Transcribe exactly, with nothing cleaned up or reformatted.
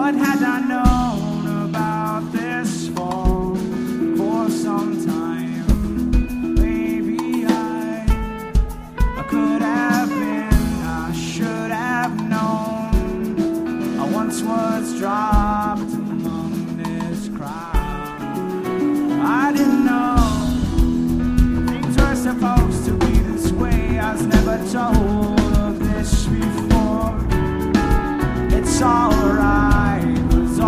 What had I known about this for, for some time? Maybe I, I could have been, I should have known. I once was dropped among this crowd. I didn't know things were supposed to be this way. I was never told.